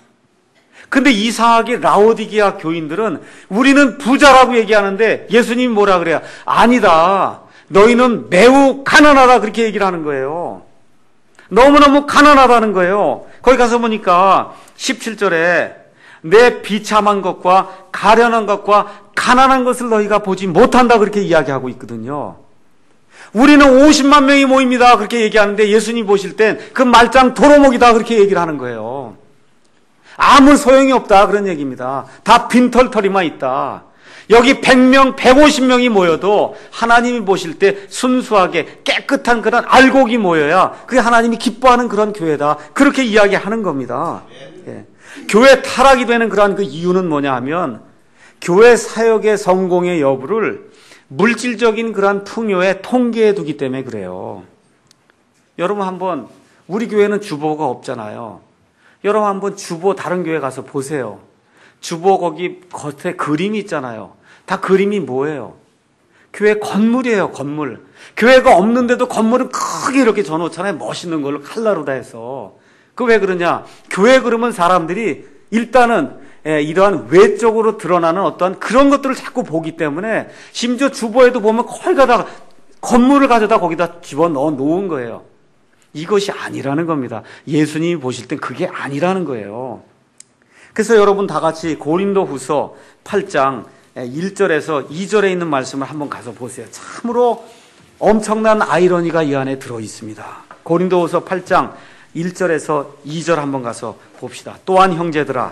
근데 이상하게 라오디게아 교인들은 우리는 부자라고 얘기하는데 예수님이 뭐라 그래요? 아니다, 너희는 매우 가난하다, 그렇게 얘기를 하는 거예요. 너무너무 가난하다는 거예요. 거기 가서 보니까 십칠 절에 내 비참한 것과 가련한 것과 가난한 것을 너희가 보지 못한다, 그렇게 이야기하고 있거든요. 우리는 오십만 명이 모입니다, 그렇게 얘기하는데 예수님 보실 땐 그 말짱 도로목이다, 그렇게 얘기를 하는 거예요. 아무 소용이 없다, 그런 얘기입니다. 다 빈털터리만 있다. 여기 백 명, 백오십 명이 모여도 하나님이 보실 때 순수하게 깨끗한 그런 알곡이 모여야 그게 하나님이 기뻐하는 그런 교회다, 그렇게 이야기하는 겁니다. 예. 교회 타락이 되는 그런 그 이유는 뭐냐 하면 교회 사역의 성공의 여부를 물질적인 그런 풍요에 통계해 두기 때문에 그래요. 여러분, 한번 우리 교회는 주보가 없잖아요. 여러분 한번 주보 다른 교회 가서 보세요. 주보 거기 겉에 그림이 있잖아요. 다 그림이 뭐예요? 교회 건물이에요, 건물. 교회가 없는데도 건물은 크게 이렇게 져놓잖아요. 멋있는 걸로 칼라로 다 해서. 그 왜 그러냐? 교회 그러면 사람들이 일단은 예, 이러한 외적으로 드러나는 어떠한 그런 것들을 자꾸 보기 때문에 심지어 주보에도 보면 거의 다 건물을 가져다 거기다 집어넣어 놓은 거예요. 이것이 아니라는 겁니다. 예수님이 보실 땐 그게 아니라는 거예요. 그래서 여러분 다 같이 고린도후서 팔 장 일 절에서 이 절에 있는 말씀을 한번 가서 보세요. 참으로 엄청난 아이러니가 이 안에 들어 있습니다. 고린도후서 팔 장 일 절에서 이 절 한번 가서 봅시다. 또한 형제들아,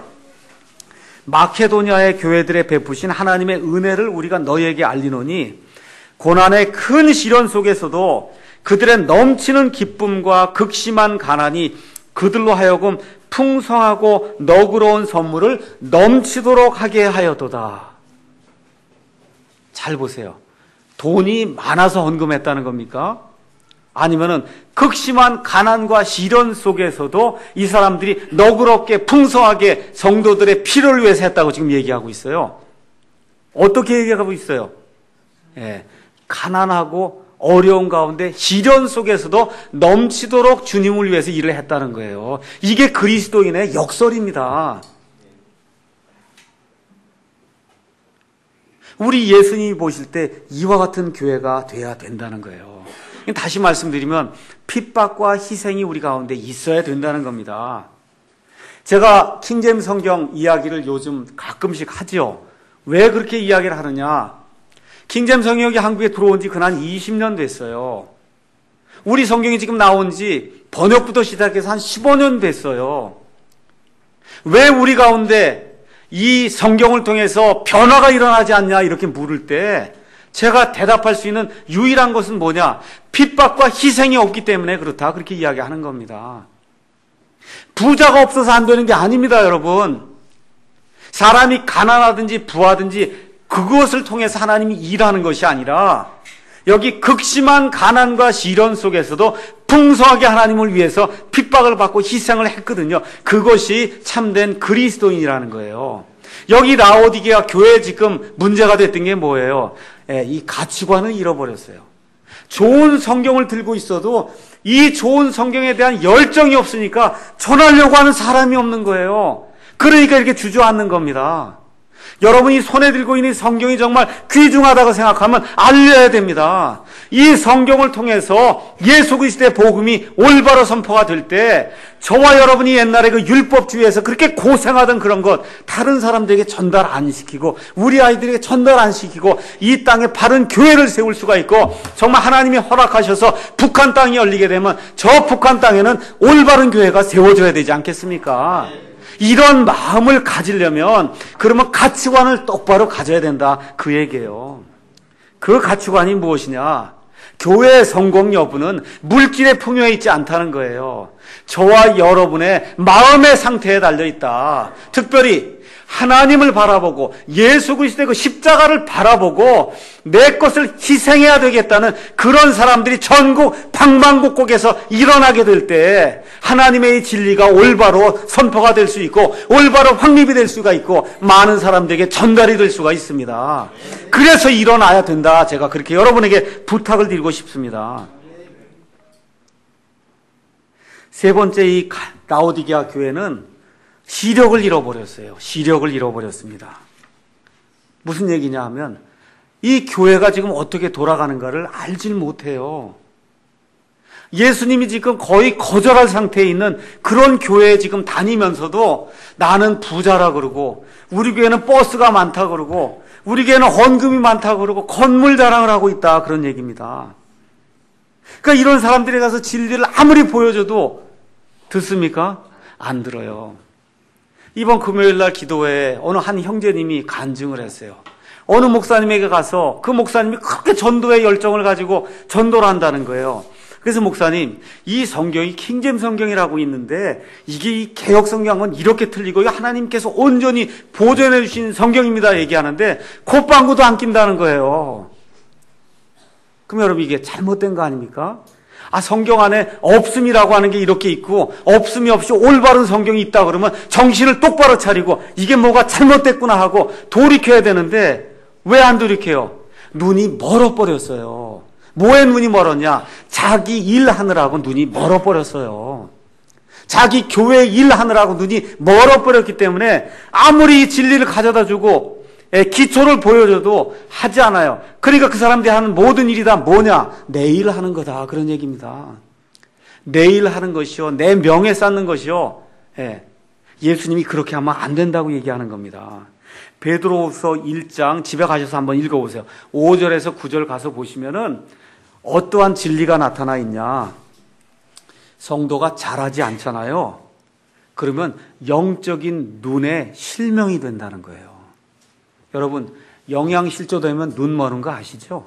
마케도니아의 교회들에 베푸신 하나님의 은혜를 우리가 너희에게 알리노니 고난의 큰 시련 속에서도 그들의 넘치는 기쁨과 극심한 가난이 그들로 하여금 풍성하고 너그러운 선물을 넘치도록 하게 하여도다. 잘 보세요. 돈이 많아서 헌금했다는 겁니까? 아니면은 극심한 가난과 시련 속에서도 이 사람들이 너그럽게 풍성하게 성도들의 필요를 위해서 했다고 지금 얘기하고 있어요. 어떻게 얘기하고 있어요? 예, 가난하고 어려운 가운데 시련 속에서도 넘치도록 주님을 위해서 일을 했다는 거예요. 이게 그리스도인의 역설입니다. 우리 예수님이 보실 때 이와 같은 교회가 돼야 된다는 거예요. 다시 말씀드리면 핍박과 희생이 우리 가운데 있어야 된다는 겁니다. 제가 킹제임스 성경 이야기를 요즘 가끔씩 하죠. 왜 그렇게 이야기를 하느냐? 킹제임스 성경이 한국에 들어온 지 그난 이십 년 됐어요. 우리 성경이 지금 나온 지 번역부터 시작해서 한 십오 년 됐어요. 왜 우리 가운데 이 성경을 통해서 변화가 일어나지 않냐 이렇게 물을 때 제가 대답할 수 있는 유일한 것은 뭐냐? 핍박과 희생이 없기 때문에 그렇다, 그렇게 이야기하는 겁니다. 부자가 없어서 안 되는 게 아닙니다, 여러분. 사람이 가난하든지 부하든지 그것을 통해서 하나님이 일하는 것이 아니라 여기 극심한 가난과 시련 속에서도 풍성하게 하나님을 위해서 핍박을 받고 희생을 했거든요. 그것이 참된 그리스도인이라는 거예요. 여기 라오디게아 교회에 지금 문제가 됐던 게 뭐예요? 예, 이 가치관을 잃어버렸어요. 좋은 성경을 들고 있어도 이 좋은 성경에 대한 열정이 없으니까 전하려고 하는 사람이 없는 거예요. 그러니까 이렇게 주저앉는 겁니다. 여러분이 손에 들고 있는 성경이 정말 귀중하다고 생각하면 알려야 됩니다. 이 성경을 통해서 예수 그리스도의 복음이 올바로 선포가 될 때 저와 여러분이 옛날에 그 율법주의에서 그렇게 고생하던 그런 것 다른 사람들에게 전달 안 시키고 우리 아이들에게 전달 안 시키고 이 땅에 바른 교회를 세울 수가 있고 정말 하나님이 허락하셔서 북한 땅이 열리게 되면 저 북한 땅에는 올바른 교회가 세워져야 되지 않겠습니까? 이런 마음을 가지려면 그러면 가치관을 똑바로 가져야 된다 그 얘기예요. 그 가치관이 무엇이냐? 교회의 성공 여부는 물질의 풍요에 있지 않다는 거예요. 저와 여러분의 마음의 상태에 달려있다. 특별히 하나님을 바라보고 예수 그리스도의 그 십자가를 바라보고 내 것을 희생해야 되겠다는 그런 사람들이 전국 방방곡곡에서 일어나게 될 때 하나님의 이 진리가 올바로 선포가 될 수 있고 올바로 확립이 될 수가 있고 많은 사람들에게 전달이 될 수가 있습니다. 그래서 일어나야 된다. 제가 그렇게 여러분에게 부탁을 드리고 싶습니다. 세 번째 이 라오디게아 교회는 시력을 잃어버렸어요. 시력을 잃어버렸습니다. 무슨 얘기냐 하면 이 교회가 지금 어떻게 돌아가는가를 알질 못해요. 예수님이 지금 거의 거절할 상태에 있는 그런 교회에 지금 다니면서도 나는 부자라 그러고 우리 교회는 버스가 많다 그러고 우리 교회는 헌금이 많다 그러고 건물 자랑을 하고 있다 그런 얘기입니다. 그러니까 이런 사람들이 가서 진리를 아무리 보여줘도 듣습니까? 안 들어요. 이번 금요일 날 기도회에 어느 한 형제님이 간증을 했어요. 어느 목사님에게 가서 그 목사님이 그렇게 전도의 열정을 가지고 전도를 한다는 거예요. 그래서 목사님, 이 성경이 킹잼 성경이라고 있는데 이게 이 개역 성경은 이렇게 틀리고 하나님께서 온전히 보존해 주신 성경입니다 얘기하는데 콧방구도 안 낀다는 거예요. 그럼 여러분 이게 잘못된 거 아닙니까? 아, 성경 안에 없음이라고 하는 게 이렇게 있고 없음이 없이 올바른 성경이 있다 그러면 정신을 똑바로 차리고 이게 뭐가 잘못됐구나 하고 돌이켜야 되는데 왜 안 돌이켜요? 눈이 멀어버렸어요. 뭐에 눈이 멀었냐? 자기 일하느라고 눈이 멀어버렸어요. 자기 교회 일하느라고 눈이 멀어버렸기 때문에 아무리 진리를 가져다주고 기초를 보여줘도 하지 않아요. 그러니까 그 사람들이 하는 모든 일이 다 뭐냐? 내 일 하는 거다. 그런 얘기입니다. 내 일 하는 것이요. 내 명예 쌓는 것이요. 예. 예수님이 그렇게 하면 안 된다고 얘기하는 겁니다. 베드로후서 일 장 집에 가셔서 한번 읽어보세요. 오 절에서 구 절 가서 보시면은 어떠한 진리가 나타나 있냐. 성도가 잘하지 않잖아요. 그러면 영적인 눈에 실명이 된다는 거예요. 여러분, 영양실조 되면 눈 멀은 거 아시죠?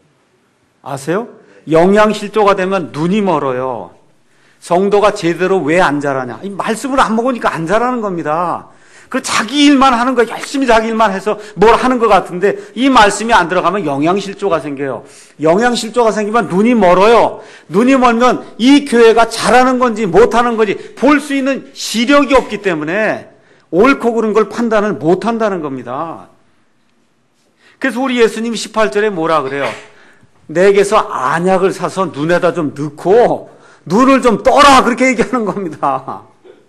아세요? 영양실조가 되면 눈이 멀어요. 성도가 제대로 왜 안 자라냐? 이 말씀을 안 먹으니까 안 자라는 겁니다. 그 자기 일만 하는 거 열심히 자기 일만 해서 뭘 하는 것 같은데 이 말씀이 안 들어가면 영양실조가 생겨요. 영양실조가 생기면 눈이 멀어요. 눈이 멀면 이 교회가 잘하는 건지 못하는 건지 볼 수 있는 시력이 없기 때문에 옳고 그른 걸 판단을 못한다는 겁니다. 그래서 우리 예수님이 십팔 절에 뭐라 그래요? 내게서 안약을 사서 눈에다 좀 넣고 눈을 좀 떠라 그렇게 얘기하는 겁니다.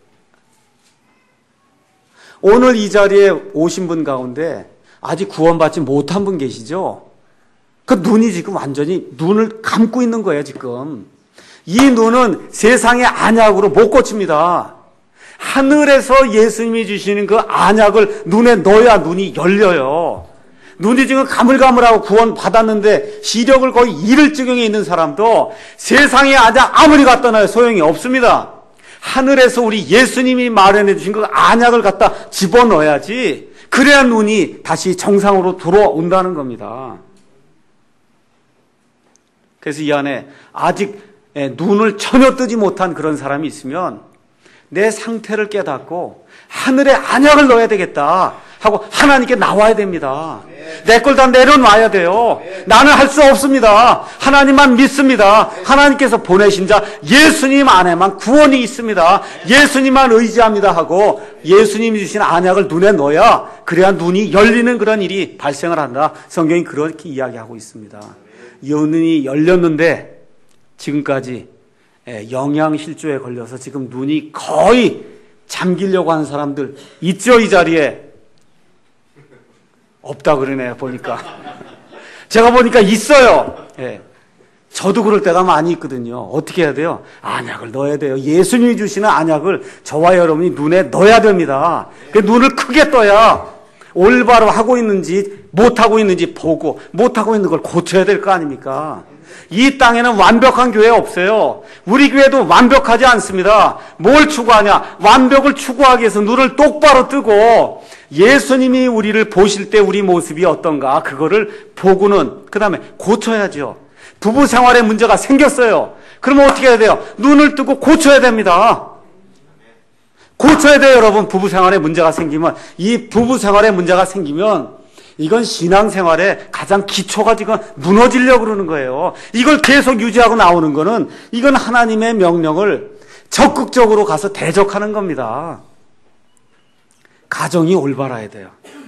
오늘 이 자리에 오신 분 가운데 아직 구원받지 못한 분 계시죠? 그 눈이 지금 완전히 눈을 감고 있는 거예요 지금. 이 눈은 세상의 안약으로 못 고칩니다. 하늘에서 예수님이 주시는 그 안약을 눈에 넣어야 눈이 열려요. 눈이 지금 가물가물하고 구원 받았는데 시력을 거의 잃을 지경에 있는 사람도 세상의 안약 아무리 갖다 놔야 소용이 없습니다. 하늘에서 우리 예수님이 마련해 주신 그 안약을 갖다 집어넣어야지 그래야 눈이 다시 정상으로 들어온다는 겁니다. 그래서 이 안에 아직 눈을 전혀 뜨지 못한 그런 사람이 있으면 내 상태를 깨닫고 하늘에 안약을 넣어야 되겠다 하고 하나님께 나와야 됩니다. 내 걸 다 내려놔야 돼요. 나는 할 수 없습니다. 하나님만 믿습니다. 하나님께서 보내신 자 예수님 안에만 구원이 있습니다. 예수님만 의지합니다 하고 예수님이 주신 안약을 눈에 넣어야 그래야 눈이 열리는 그런 일이 발생을 한다. 성경이 그렇게 이야기하고 있습니다. 눈이 열렸는데 지금까지 영양실조에 걸려서 지금 눈이 거의 잠기려고 하는 사람들 있죠? 이 자리에 없다 그러네요. 보니까 제가 보니까 있어요. 예. 저도 그럴 때가 많이 있거든요. 어떻게 해야 돼요? 안약을 넣어야 돼요. 예수님이 주시는 안약을 저와 여러분이 눈에 넣어야 됩니다. 그 눈을 크게 떠야 올바로 하고 있는지 못하고 있는지 보고 못하고 있는 걸 고쳐야 될 거 아닙니까? 이 땅에는 완벽한 교회 없어요. 우리 교회도 완벽하지 않습니다. 뭘 추구하냐? 완벽을 추구하기 위해서 눈을 똑바로 뜨고 예수님이 우리를 보실 때 우리 모습이 어떤가 그거를 보고는 그 다음에 고쳐야죠. 부부 생활에 문제가 생겼어요. 그러면 어떻게 해야 돼요? 눈을 뜨고 고쳐야 됩니다. 고쳐야 돼요, 여러분. 부부 생활에 문제가 생기면 이 부부 생활에 문제가 생기면 이건 신앙생활의 가장 기초가 지금 무너지려고 그러는 거예요. 이걸 계속 유지하고 나오는 거는 이건 하나님의 명령을 적극적으로 가서 대적하는 겁니다. 가정이 올바라야 돼요.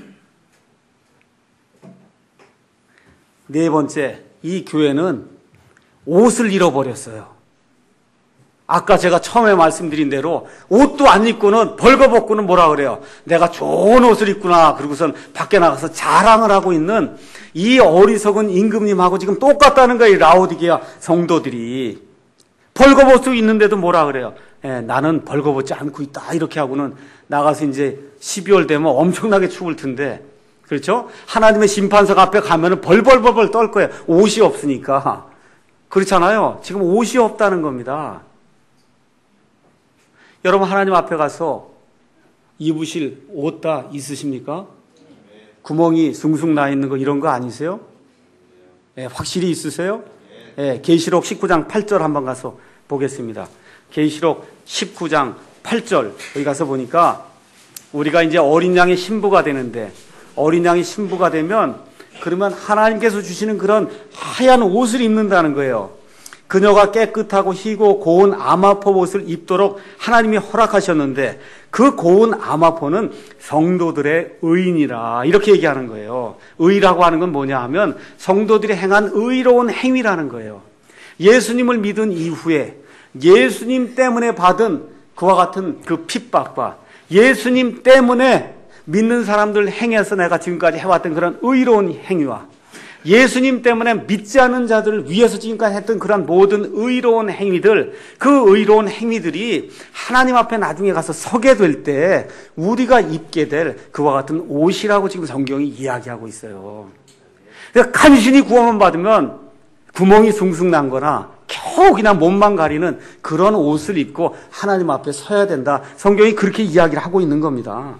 네 번째, 이 교회는 옷을 잃어버렸어요. 아까 제가 처음에 말씀드린 대로 옷도 안 입고는 벌거벗고는 뭐라 그래요? 내가 좋은 옷을 입구나. 그러고선 밖에 나가서 자랑을 하고 있는 이 어리석은 임금님하고 지금 똑같다는 거예요. 라오디게아 성도들이. 벌거벗고 있는데도 뭐라 그래요? 예, 나는 벌거벗지 않고 있다. 이렇게 하고는 나가서 이제 십이월 되면 엄청나게 추울 텐데. 그렇죠? 하나님의 심판석 앞에 가면은 벌벌벌벌 떨 거예요. 옷이 없으니까. 그렇잖아요. 지금 옷이 없다는 겁니다. 여러분 하나님 앞에 가서 입으실 옷 다 있으십니까? 구멍이 숭숭 나 있는 거 이런 거 아니세요? 예, 확실히 있으세요? 예, 계시록 십구 장 팔 절 한번 가서 보겠습니다. 계시록 십구 장 팔 절 여기 가서 보니까 우리가 이제 어린 양의 신부가 되는데 어린 양의 신부가 되면 그러면 하나님께서 주시는 그런 하얀 옷을 입는다는 거예요. 그녀가 깨끗하고 희고 고운 아마포 옷을 입도록 하나님이 허락하셨는데 그 고운 아마포는 성도들의 의인이라 이렇게 얘기하는 거예요. 의라고 하는 건 뭐냐 하면 성도들이 행한 의로운 행위라는 거예요. 예수님을 믿은 이후에 예수님 때문에 받은 그와 같은 그 핍박과 예수님 때문에 믿는 사람들 행해서 내가 지금까지 해왔던 그런 의로운 행위와 예수님 때문에 믿지 않는 자들을 위해서 지금까지 했던 그런 모든 의로운 행위들, 그 의로운 행위들이 하나님 앞에 나중에 가서 서게 될 때 우리가 입게 될 그와 같은 옷이라고 지금 성경이 이야기하고 있어요. 그러니까 간신히 구원만 받으면 구멍이 숭숭 난 거나 겨우 그냥 몸만 가리는 그런 옷을 입고 하나님 앞에 서야 된다. 성경이 그렇게 이야기를 하고 있는 겁니다.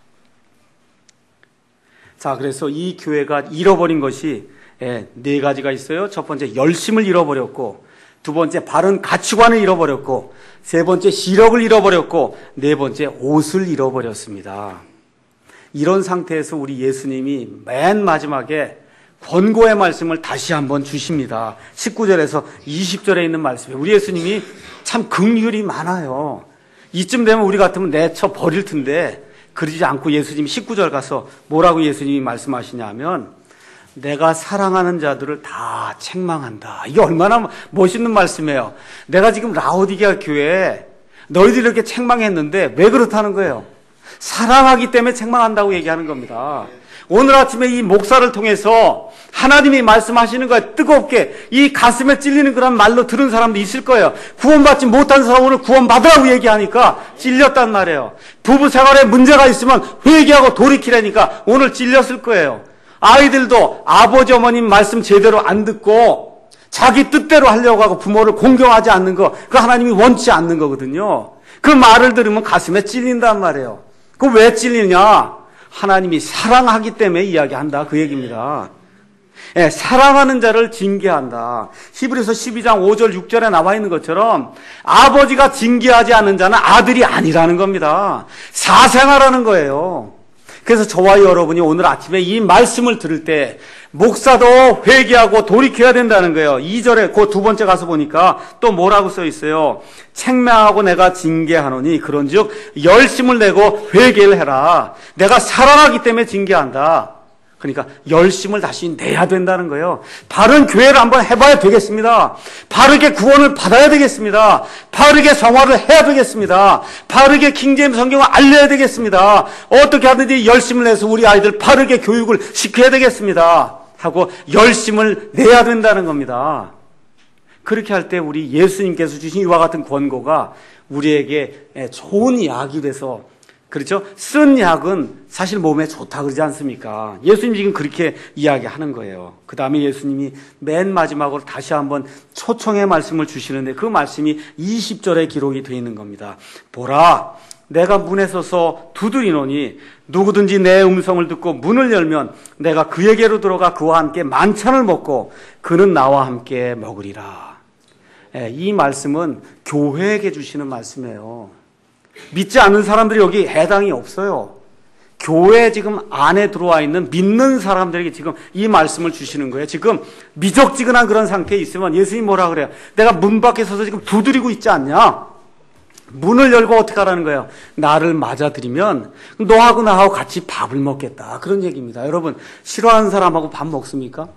자, 그래서 이 교회가 잃어버린 것이 네 가지가 있어요. 첫 번째, 열심을 잃어버렸고, 두 번째, 바른 가치관을 잃어버렸고, 세 번째, 시력을 잃어버렸고, 네 번째, 옷을 잃어버렸습니다. 이런 상태에서 우리 예수님이 맨 마지막에 권고의 말씀을 다시 한번 주십니다. 십구 절에서 이십 절에 있는 말씀이에요. 우리 예수님이 참 긍휼이 많아요. 이쯤 되면 우리 같으면 내쳐 버릴 텐데 그러지 않고 예수님이 십구 절 가서 뭐라고 예수님이 말씀하시냐면 내가 사랑하는 자들을 다 책망한다. 이게 얼마나 멋있는 말씀이에요. 내가 지금 라오디게아 교회에 너희들이 이렇게 책망했는데 왜 그렇다는 거예요? 사랑하기 때문에 책망한다고 얘기하는 겁니다. 오늘 아침에 이 목사를 통해서 하나님이 말씀하시는 거에 뜨겁게 이 가슴에 찔리는 그런 말로 들은 사람도 있을 거예요. 구원받지 못한 사람 오늘 구원받으라고 얘기하니까 찔렸단 말이에요. 부부 생활에 문제가 있으면 회개하고 돌이키라니까 오늘 찔렸을 거예요. 아이들도 아버지 어머님 말씀 제대로 안 듣고 자기 뜻대로 하려고 하고 부모를 공경하지 않는 거, 그 하나님이 원치 않는 거거든요. 그 말을 들으면 가슴에 찔린단 말이에요. 그 왜 찔리냐? 하나님이 사랑하기 때문에 이야기한다. 그 얘기입니다. 예, 사랑하는 자를 징계한다. 히브리서 십이 장 오 절 육 절에 나와 있는 것처럼 아버지가 징계하지 않는 자는 아들이 아니라는 겁니다. 사생아라는 거예요. 그래서 저와 여러분이 오늘 아침에 이 말씀을 들을 때 목사도 회개하고 돌이켜야 된다는 거예요. 이 절에 그 두 번째 가서 보니까 또 뭐라고 써 있어요. 책망하고 내가 징계하노니 그런즉 열심을 내고 회개를 해라. 내가 살아나기 때문에 징계한다. 그러니까 열심을 다시 내야 된다는 거예요. 바른 교회를 한번 해봐야 되겠습니다. 바르게 구원을 받아야 되겠습니다. 바르게 성화를 해야 되겠습니다. 바르게 킹제임 성경을 알려야 되겠습니다. 어떻게 하든지 열심을 내서 우리 아이들 바르게 교육을 시켜야 되겠습니다. 하고 열심을 내야 된다는 겁니다. 그렇게 할 때 우리 예수님께서 주신 이와 같은 권고가 우리에게 좋은 약이 돼서, 그렇죠? 쓴 약은 사실 몸에 좋다 그러지 않습니까? 예수님 지금 그렇게 이야기하는 거예요. 그 다음에 예수님이 맨 마지막으로 다시 한번 초청의 말씀을 주시는데 그 말씀이 이십 절에 기록이 되어 있는 겁니다. 보라, 내가 문에 서서 두드리노니 누구든지 내 음성을 듣고 문을 열면 내가 그에게로 들어가 그와 함께 만찬을 먹고 그는 나와 함께 먹으리라. 이 말씀은 교회에게 주시는 말씀이에요. 믿지 않는 사람들이 여기 해당이 없어요. 교회 지금 안에 들어와 있는 믿는 사람들에게 지금 이 말씀을 주시는 거예요. 지금 미적지근한 그런 상태에 있으면 예수님이 뭐라 그래요? 내가 문 밖에 서서 지금 두드리고 있지 않냐? 문을 열고 어떻게 하라는 거예요? 나를 맞아들이면 너하고 나하고 같이 밥을 먹겠다. 그런 얘기입니다. 여러분, 싫어하는 사람하고 밥 먹습니까?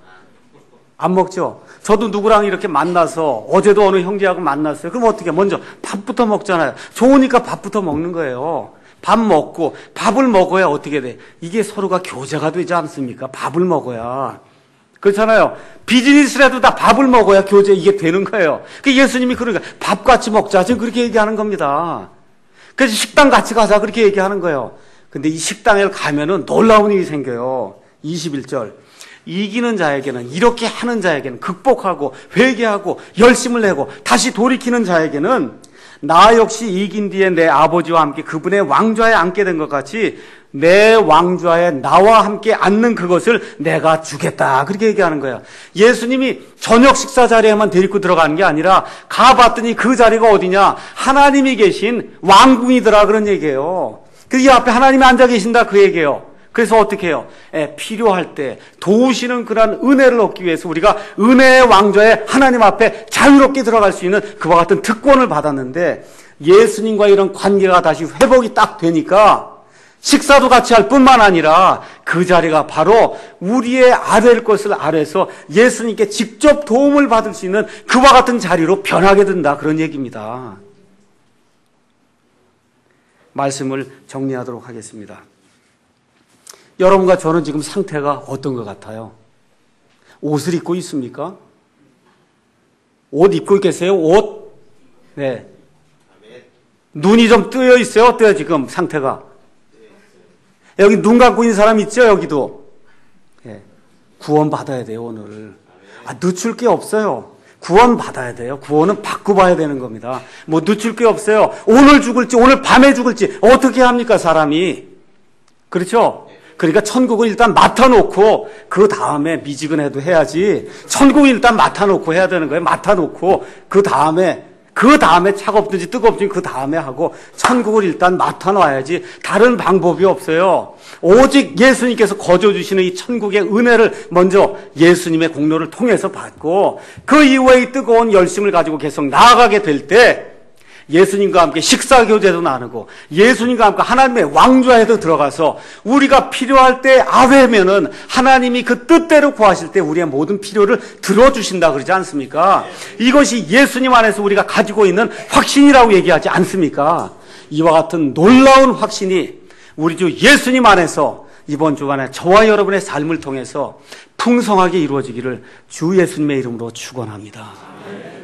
안 먹죠? 저도 누구랑 이렇게 만나서 어제도 어느 형제하고 만났어요. 그럼 어떻게? 먼저 밥부터 먹잖아요. 좋으니까 밥부터 먹는 거예요. 밥 먹고 밥을 먹어야 어떻게 돼? 이게 서로가 교제가 되지 않습니까? 밥을 먹어야. 그렇잖아요. 비즈니스라도 다 밥을 먹어야 교제 이게 되는 거예요. 그 예수님이 그러니까 밥 같이 먹자. 지금 그렇게 얘기하는 겁니다. 그래서 식당 같이 가자. 그렇게 얘기하는 거예요. 근데 이 식당에 가면은 놀라운 일이 생겨요. 이십일 절. 이기는 자에게는, 이렇게 하는 자에게는, 극복하고 회개하고 열심을 내고 다시 돌이키는 자에게는 나 역시 이긴 뒤에 내 아버지와 함께 그분의 왕좌에 앉게 된 것 같이 내 왕좌에 나와 함께 앉는 그것을 내가 주겠다. 그렇게 얘기하는 거예요. 예수님이 저녁 식사 자리에만 데리고 들어가는 게 아니라 가봤더니 그 자리가 어디냐? 하나님이 계신 왕궁이더라. 그런 얘기예요. 그 이 앞에 하나님이 앉아 계신다. 그 얘기예요. 그래서 어떻게 해요? 예, 필요할 때 도우시는 그런 은혜를 얻기 위해서 우리가 은혜의 왕좌에 하나님 앞에 자유롭게 들어갈 수 있는 그와 같은 특권을 받았는데 예수님과 이런 관계가 다시 회복이 딱 되니까 식사도 같이 할 뿐만 아니라 그 자리가 바로 우리의 아뢰일 것을 아뢰서 예수님께 직접 도움을 받을 수 있는 그와 같은 자리로 변하게 된다. 그런 얘기입니다. 말씀을 정리하도록 하겠습니다. 여러분과 저는 지금 상태가 어떤 것 같아요? 옷을 입고 있습니까? 옷 입고 계세요? 옷? 네. 눈이 좀 뜨여 있어요? 어때요, 지금 상태가? 여기 눈 감고 있는 사람 있죠, 여기도? 네. 구원 받아야 돼요, 오늘. 아, 늦출 게 없어요. 구원 받아야 돼요. 구원은 받고 봐야 되는 겁니다. 뭐 늦출 게 없어요. 오늘 죽을지, 오늘 밤에 죽을지, 어떻게 합니까, 사람이? 그렇죠? 그러니까 천국을 일단 맡아놓고 그 다음에 미지근해도 해야지. 천국을 일단 맡아놓고 해야 되는 거예요. 맡아놓고 그 다음에 그 다음에 차갑든지 뜨겁든지 그 다음에 하고 천국을 일단 맡아놔야지. 다른 방법이 없어요. 오직 예수님께서 거저주시는 이 천국의 은혜를 먼저 예수님의 공로를 통해서 받고 그 이후에 이 뜨거운 열심을 가지고 계속 나아가게 될 때 예수님과 함께 식사교제도 나누고 예수님과 함께 하나님의 왕좌에도 들어가서 우리가 필요할 때 아뢰면은 하나님이 그 뜻대로 구하실 때 우리의 모든 필요를 들어주신다 그러지 않습니까? 이것이 예수님 안에서 우리가 가지고 있는 확신이라고 얘기하지 않습니까? 이와 같은 놀라운 확신이 우리 주 예수님 안에서 이번 주간에 저와 여러분의 삶을 통해서 풍성하게 이루어지기를 주 예수님의 이름으로 축원합니다.